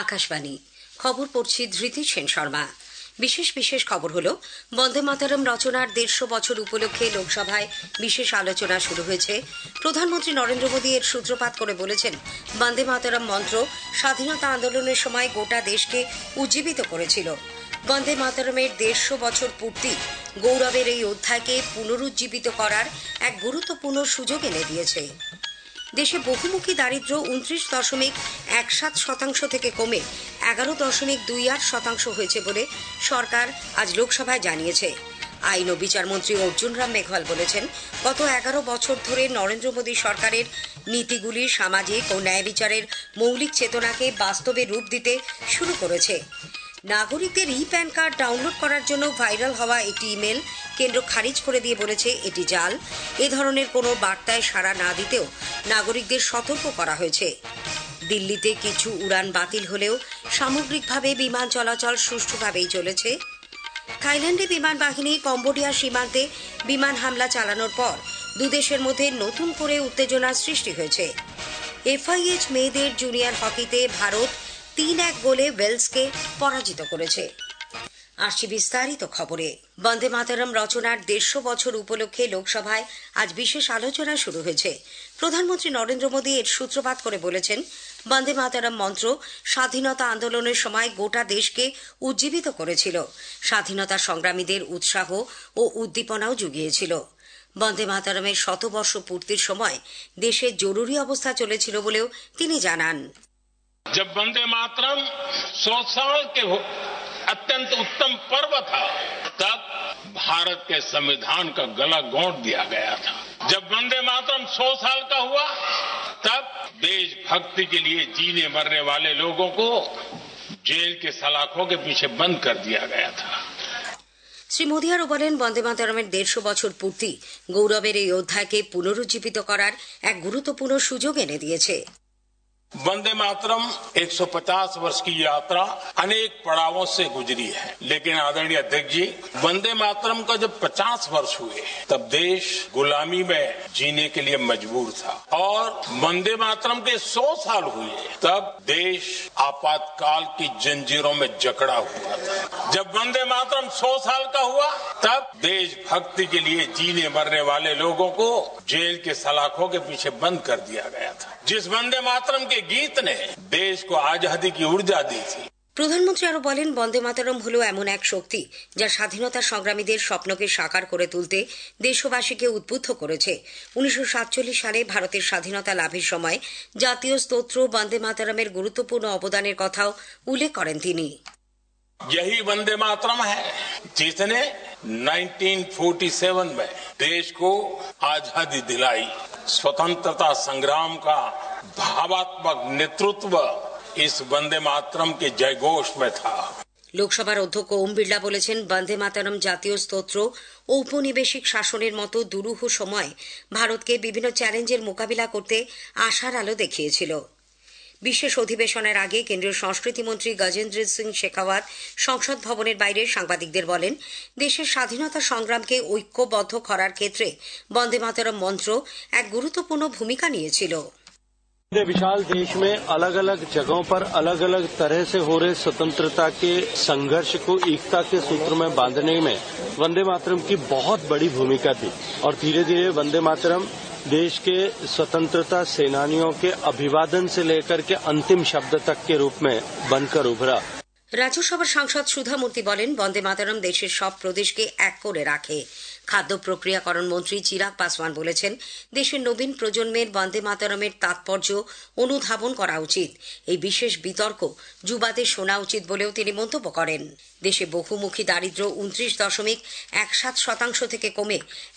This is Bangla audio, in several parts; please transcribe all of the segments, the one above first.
আকাশবাণী খবর পড়ছি ধৃতি সেন শর্মা। বিশেষ খবর হলো বন্দে মাতরম রচনার 150 বছর উপলক্ষে লোকসভায় বিশেষ আলোচনা শুরু হয়েছে। প্রধানমন্ত্রী নরেন্দ্র মোদী এর সূত্রপাত করে বলেছেন, বন্দে মাতরম মন্ত্র স্বাধীনতা আন্দোলনের সময় গোটা দেশকে উজ্জীবিত করেছিল। বন্দে মাতরমের 150 বছর পূর্তি গৌরবের এই অধ্যায়কে পুনরুজ্জীবিত করার এক গুরুত্বপূর্ণ সুযোগ এনে দিয়েছে। দেশে বহুমুখী দারিদ্র্য 29.17% থেকে কমে 11.28% হয়েছে বলে সরকার আজ লোকসভায় জানিয়েছে। আইন ও বিচারমন্ত্রী অর্জুন রাম মেঘওয়াল বলেছেন, গত 11 বছর ধরে নরেন্দ্র মোদী সরকারের নীতিগুলি সামাজিক ও ন্যায় বিচারের মৌলিক চেতনাকে বাস্তবে রূপ দিতে শুরু করেছে। নাগরিকদের প্যান কার্ড ডাউনলোড করার জন্য ভাইরাল হওয়া একটি ইমেল কেন্দ্র খারিজ করে দিয়ে বলেছে এটি জাল। এ ধরনের কোনো বার্তায় সাড়া না দিতেও নাগরিকদের সতর্ক করা হয়েছে। দিল্লিতে কিছু উড়ান বাতিল হলেও সামগ্রিকভাবে বিমান চলাচল সুষ্ঠুভাবেই চলেছে। থাইল্যান্ডে বিমান বাহিনী কম্বোডিয়া সীমান্তে বিমান হামলা চালানোর পর দুদেশের মধ্যে নতুন করে উত্তেজনার সৃষ্টি হয়েছে। FIH মেয়েদের জুনিয়র হকিতে ভারত 3-1 গোলে ওয়েলসকে পরাজিত করেছে। আসছি বিস্তারিত খবরে। বন্দে মাতরম রচনার 150 বছর উপলক্ষে লোকসভায় আজ বিশেষ আলোচনা শুরু হয়েছে। প্রধানমন্ত্রী নরেন্দ্র মোদী এর সূত্রপাত করে বলেছেন, বন্দে মাতরম মন্ত্র স্বাধীনতা আন্দোলনের সময় গোটা দেশকে উজ্জীবিত করেছিল, স্বাধীনতা সংগ্রামীদের উৎসাহ ও উদ্দীপনাও জুগিয়েছিল। বন্দে মাতরমের 100 বর্ষ পূর্তির সময় দেশে জরুরি অবস্থা চলেছিল বলেও তিনি জানান। जब वंदे मातरम 100 साल के अत्यंत उत्तम पर्व था, तब भारत के संविधान का गला घोंट दिया गया था। जब वंदे मातरम 100 साल का हुआ, तब देशभक्ति के लिए जीने मरने वाले लोगों को जेल के सलाखों के पीछे बंद कर दिया गया था। শ্রী মোদী আরও বলেন, বন্দে মাতরমের 150 বছর পূর্তি গৌরবের এই অধ্যায়কে পুনরুজ্জীবিত করার এক গুরুত্বপূর্ণ সুযোগ এনে দিয়েছে। वंदे मातरम 150 वर्ष की यात्रा अनेक पड़ावों से गुजरी है, लेकिन आदरणीय अध्यक्ष जी, वंदे मातरम का जब 50 वर्ष हुए तब देश गुलामी में जीने के लिए मजबूर था, और वंदे मातरम के 100 साल हुए तब देश आपातकाल की जंजीरों में जकड़ा हुआ था। जब वंदे मातरम 100 साल का हुआ, तब देशभक्ति के लिए जीने मरने वाले लोगों को जेल के सलाखों के पीछे बंद कर दिया गया था। जिस वंदे मातरम के गीत ने देश को आजादी की ऊर्जा दी थी। প্রধানমন্ত্রী আরো বলেন, বন্দে মাতরম হল এমন এক শক্তি যা স্বাধীনতা সংগ্রামীদের স্বপ্নকে সাকার করে তুলতে দেশবাসীকে উদ্বুদ্ধ করেছে। 1947 সালে ভারতের স্বাধীনতা লাভের সময় জাতীয় স্তোত্র বন্দে মাতরমের গুরুত্বপূর্ণ অবদানের কথাও উল্লেখ করেন তিনি। यही वंदे मातरम है जिसने 1947 में देश को आजादी दिलाई। स्वतंत्रता संग्राम का भावात्मक नेतृत्व इस वंदे मातरम के जयघोष में था। লোকসভার অধ্যক্ষ ওম বিড়লা বলেছেন, বন্দে মাতরম জাতীয় স্তোত্র ঔপনিবেশিক শাসনের মতো দুরূহ সময় ভারতকে বিভিন্ন চ্যালেঞ্জের মোকাবিলা করতে আশার আলো দেখিয়েছিল। বিশেষ অধিবেশনের আগে কেন্দ্রীয় সংস্কৃতি মন্ত্রী গজেন্দ্র সিং শেখাওয়াত সংসদ ভবনের বাইরে সাংবাদিকদের বলেন, দেশের স্বাধীনতা সংগ্রামকে ঐক্যবদ্ধ করার ক্ষেত্রে বন্দে মাতরম মন্ত্র এক গুরুত্বপূর্ণ ভূমিকা নিয়েছিল। विशाल देश में अलग अलग जगहों पर अलग अलग तरह से हो रहे स्वतंत्रता के संघर्ष को एकता के सूत्र में बांधने में वंदे मातरम की बहुत बड़ी भूमिका थी, और धीरे धीरे वंदे मातरम देश के स्वतंत्रता सेनानियों के अभिवादन से लेकर के अंतिम शब्द तक के रूप में बनकर उभरा। রাজ্যসভার সাংসদ সুধা মূর্তি বলেন, বন্দে মাতরম দেশের সব প্রদেশকে এক করে রাখে। খাদ্য প্রক্রিয়াকরণ মন্ত্রী চিরাগ পাসওয়ান বলেছেন, দেশের নবীন প্রজন্মের বন্দে মাতরমের তাৎপর্য অনুধাবন করা উচিত। এই বিশেষ বিতর্ক যুবাদের শোনা উচিত বলেও তিনি মন্তব্য করেন। দেশে বহুমুখী দারিদ্র্য 29.17% থেকে কমে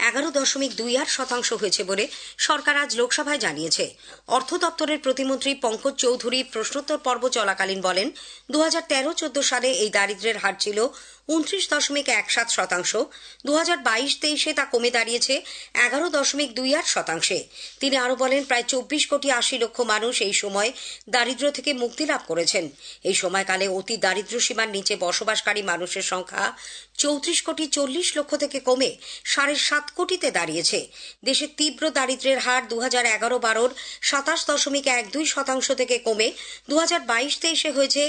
11.28% হয়েছে বলে সরকার আজ লোকসভায় জানিয়েছে। অর্থ দপ্তরের প্রতিমন্ত্রী পঙ্কজ চৌধুরী প্রশ্নোত্তর পর্ব চলাকালীন বলেন, 2013-14 সালে এই দারিদ্র্যের হার ছিল 29.17%। 2022-23 তা কমে দাঁড়িয়েছে 11.28%। তিনি আরো বলেন, প্রায় 24 কোটি 80 লক্ষ মানুষ এই সময় দারিদ্র্য থেকে মুক্তি লাভ করেছেন। এই সময়কালে অতি দারিদ্র্য সীমার নিচে বসবাসকারী বসবাসকারী মানুষের সংখ্যা 34,40,00,000 থেকে কমে 7.5 কোটিতে দাঁড়িয়েছে। দেশের তীব্র দারিদ্র্যের হার 2011-12 27.12% থেকে কমে 2022-23 হয়েছে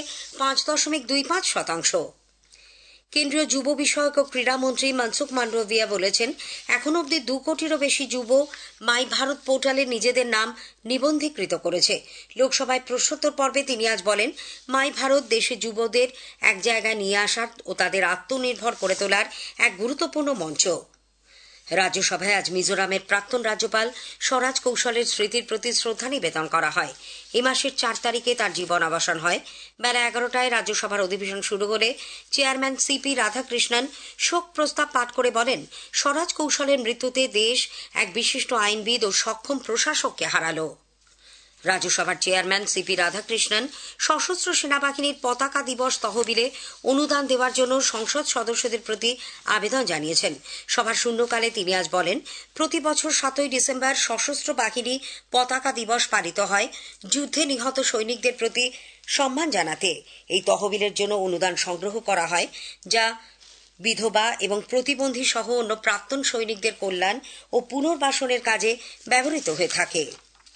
5.25%। কেন্দ্রীয় যুব বিষয়ক ও ক্রীড়ামন্ত্রী মনসুখ মান্ডভিয়া বলেছেন, এখন অবধি 2 কোটিরও বেশি যুব মাই ভারত পোর্টালে নিজেদের নাম নিবন্ধীকৃত করেছে। লোকসভায় প্রশ্নোত্তর পর্বে তিনি আজ বলেন, মাই ভারত দেশে যুবদের এক জায়গায় নিয়ে আসার ও তাদের আত্মনির্ভর করে তোলার এক গুরুত্বপূর্ণ মঞ্চ। রাজ্যসভায় আজ মিজোরামের প্রাক্তন রাজ্যপাল স্বরাজ কৌশলের স্মৃতির প্রতি শ্রদ্ধা নিবেদন করা হয়। এই মাসের 4 তারিখে তার জীবনাবসান হয়। বেলা 11টায় রাজ্যসভার অধিবেশন শুরু হলে চেয়ারম্যান সিপি রাধাকৃষ্ণন শোক প্রস্তাব পাঠ করে বলেন, স্বরাজ কৌশলের মৃত্যুতে দেশ এক বিশিষ্ট আইনবিদ ও সক্ষম প্রশাসককে হারালো। রাজ্যসভার চেয়ারম্যান সিপি রাধাকৃষ্ণন সশস্ত্র সেনাবাহিনীর পতাকা দিবস তহবিলে অনুদান দেওয়ার জন্য সংসদ সদস্যদের প্রতি আবেদন জানিয়েছেন। সভার শূন্যকালে তিনি আজ বলেন, প্রতি বছর 7ই ডিসেম্বর সশস্ত্র বাহিনী পতাকা দিবস পালিত হয় যুদ্ধে নিহত সৈনিকদের প্রতি সম্মান জানাতে। এই তহবিলের জন্য অনুদান সংগ্রহ করা হয়, যা বিধবা এবং প্রতিবন্ধী সহ অন্য প্রাক্তন সৈনিকদের কল্যাণ ও পুনর্বাসনের কাজে ব্যবহৃত হয়ে থাকে।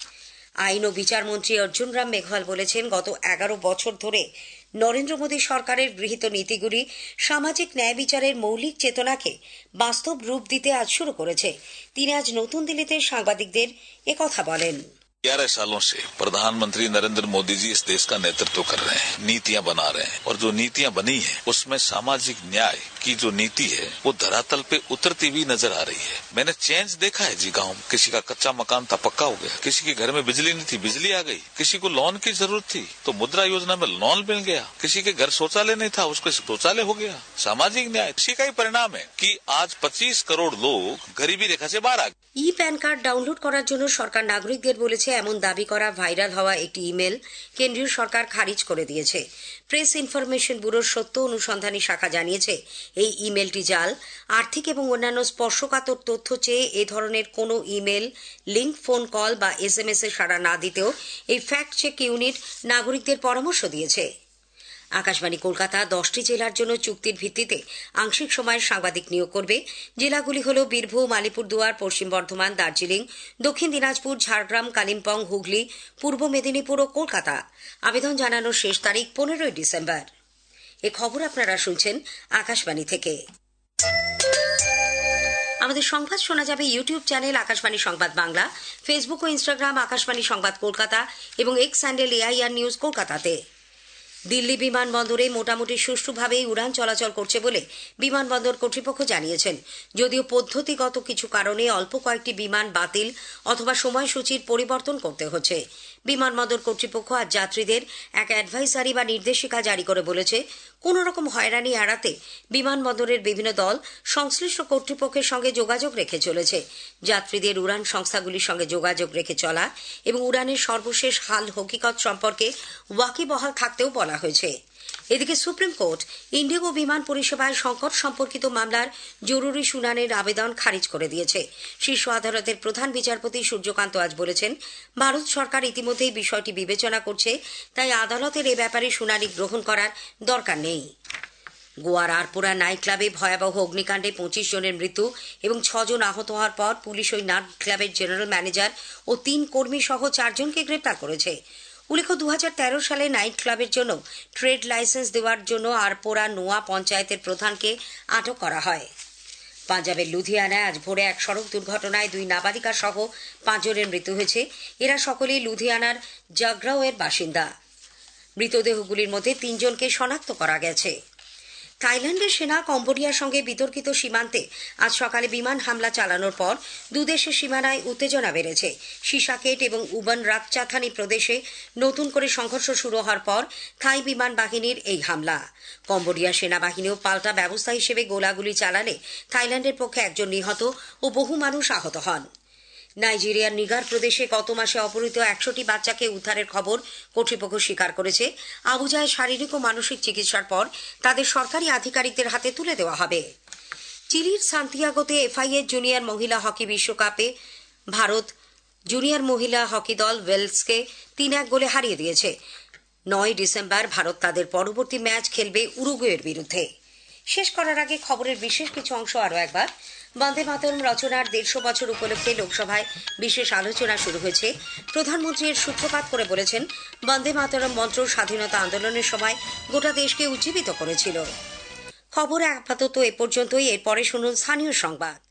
আইন ও বিচারমন্ত্রী অর্জুন রাম মেঘওয়াল বলেছেন, গত 11 বছর ধরে নরেন্দ্র মোদী সরকারের গৃহীত নীতিগুলি সামাজিক ন্যায় বিচারের মৌলিক চেতনাকে বাস্তব রূপ দিতে আজ শুরু করেছে। তিনি আজ নতুন দিল্লিতে সাংবাদিকদের একথা বলেন। 11 सालों से प्रधानमंत्री नरेंद्र मोदी जी इस देश का नेतृत्व कर रहे हैं, नीतियां बना रहे हैं और जो नीतियां बनी है उसमें सामाजिक न्याय की जो नीति है वो धरातल पे उतरती हुई नजर आ रही है। मैंने चेंज देखा है जी। गांव किसी का कच्चा मकान था, पक्का हो गया। किसी के घर में बिजली नहीं थी, बिजली आ गई। किसी को लोन की जरूरत थी तो मुद्रा योजना में लोन मिल गया। किसी के घर शौचालय नहीं था, उसको शौचालय हो गया। सामाजिक न्याय इसी का ही परिणाम है कि आज 25 करोड़ लोग गरीबी रेखा से बाहर आ गए। ই প্যান কার্ড ডাউনলোড করার জন্য সরকার নাগরিকদের বলেছে, এমন দাবি করা ভাইরাল হওয়া একটি ইমেল কেন্দ্রীয় সরকার খারিজ করে দিয়েছে। প্রেস ইনফরমেশন ব্যুরোর সত্য অনুসন্ধানী শাখা জানিয়েছে, এই ইমেলটি জাল। আর্থিক এবং অন্যান্য স্পর্শকাতর তথ্য চেয়ে এ ধরনের কোনো ইমেল, লিঙ্ক, ফোন কল বা SMS এ সাড়া না দিতেও এই ফ্যাক্ট চেক ইউনিট নাগরিকদের পরামর্শ দিয়েছে। আকাশবাণী কলকাতা 10টি জেলার জন্য চুক্তির ভিত্তিতে আংশিক সময়ের সাংবাদিক নিয়োগ করবে। জেলাগুলি হল বীরভূম, আলিপুরদুয়ার, পশ্চিম বর্ধমান, দার্জিলিং, দক্ষিণ দিনাজপুর, ঝাড়গ্রাম, কালিম্পং, হুগলি, পূর্ব মেদিনীপুর ও কলকাতা। আবেদন জানানোর শেষ তারিখ 15 ডিসেম্বর। এ খবর আপনারা শুনছেন আকাশবাণী থেকে। আমাদের সংবাদ শোনা যাবে ইউটিউব চ্যানেল আকাশবাণী সংবাদ বাংলা, ফেসবুক ও ইনস্টাগ্রাম আকাশবাণী সংবাদ কলকাতা এবং এক্স হ্যান্ডেল AIR নিউজ কলকাতাতে। দিল্লি বিমানবন্দরে মোটামুটি সুষ্ঠুভাবেই উড়ান চলাচল করছে বলে বিমানবন্দর কর্তৃপক্ষ জানিয়েছেন। যদিও পদ্ধতিগত কিছু কারণে অল্প কয়েকটি বিমান বাতিল অথবা সময়সূচির পরিবর্তন করতে হচ্ছে। বিমানবন্দর কর্তৃপক্ষ আজ যাত্রীদের এক অ্যাডভাইজারি বা নির্দেশিকা জারি করে বলেছে, কোন রকম হয়রানি এড়াতে বিমানবন্দরের বিভিন্ন দল সংশ্লিষ্ট কর্তৃপক্ষের সঙ্গে যোগাযোগ রেখে চলেছে। যাত্রীদের উড়ান সংস্থাগুলির সঙ্গে যোগাযোগ রেখে চলা এবং উড়ানের সর্বশেষ হাল হকিকত সম্পর্কে ওয়াকিবহাল থাকতেও বলা হয়েছে। এদিকে সুপ্রিম কোর্ট ইন্ডিগো বিমান পরিষেবায় সংকট সম্পর্কিত মামলার জরুরি শুনানির আবেদন খারিজ করে দিয়েছে। শীর্ষ আদালতের প্রধান বিচারপতি সূর্যকান্ত আজ বলেছেন, ভারত সরকার ইতিমধ্যেই বিষয়টি বিবেচনা করছে, তাই আদালতের এ ব্যাপারে শুনানি গ্রহণ করার দরকার নেই। গোয়ার আরপুরা নাইট ক্লাবে ভয়াবহ অগ্নিকাণ্ডে 25 জনের মৃত্যু এবং 6 জন আহত হওয়ার পর পুলিশ ওই নাইট ক্লাবের জেনারেল ম্যানেজার ও 3 কর্মী সহ 4 জনকে গ্রেপ্তার করেছে। উল্লেখ্য, 2013 সালে নাইট ক্লাবের জন্য ট্রেড লাইসেন্স দেওয়ার জন্য আরপোরা নোয়া পঞ্চায়েতের প্রধানকে আটক করা হয়। পাঞ্জাবের লুধিয়ানায় আজ ভোরে এক সড়ক দুর্ঘটনায় 2 নাবালিকা সহ 5 জনের মৃত্যু হয়েছে। এরা সকলেই লুধিয়ানার জাগরাওয়ের বাসিন্দা। মৃতদেহগুলির মধ্যে 3 জনকে শনাক্ত করা গেছে। থাইল্যান্ডের সেনা কম্বোডিয়ার সঙ্গে বিতর্কিত সীমান্তে আজ সকালে বিমান হামলা চালানোর পর দুদেশের সীমানায় উত্তেজনা বেড়েছে। সিসাকেট এবং উবন রাতচাথানি প্রদেশে নতুন করে সংঘর্ষ শুরু হওয়ার পর থাই বিমান বাহিনীর এই হামলা। কম্বোডিয়া সেনাবাহিনীও পাল্টা ব্যবস্থা হিসেবে গোলাগুলি চালালে থাইল্যান্ডের পক্ষে 1 জন নিহত ও বহু মানুষ আহত হন। নাইজেরিয়ার নিগার প্রদেশে গত মাসে অপহৃত 100টি বাচ্চাকে উদ্ধারের খবর কর্তৃপক্ষ স্বীকার করেছে। আবুজায় শারীরিক ও মানসিক চিকিৎসার পর তাদের সরকারি আধিকারিকদের হাতে তুলে দেওয়া হবে। চিলির সান্তিয়াগোতে FIA জুনিয়র মহিলা হকি বিশ্বকাপে ভারত জুনিয়র মহিলা হকি দল ওয়েলসকে 3-1 গোলে হারিয়ে দিয়েছে। 9 ডিসেম্বর ভারত তাদের পরবর্তী ম্যাচ খেলবে উরুগুয়ের বিরুদ্ধে। শেষ করার আগে খবরের বিশেষ কিছু অংশ আরও একবার। বন্দে মাতরম রচনার 150 বছর উপলক্ষে লোকসভায় বিশেষ আলোচনা শুরু হয়েছে। প্রধানমন্ত্রী এর সূত্রপাত করে বলেছেন, বন্দে মাতরম মন্ত্র স্বাধীনতা আন্দোলনের সময় গোটা দেশকে উজ্জীবিত করেছিল। খবর আপাতত এ পর্যন্তই। এরপরে শুনুন স্থানীয় সংবাদ।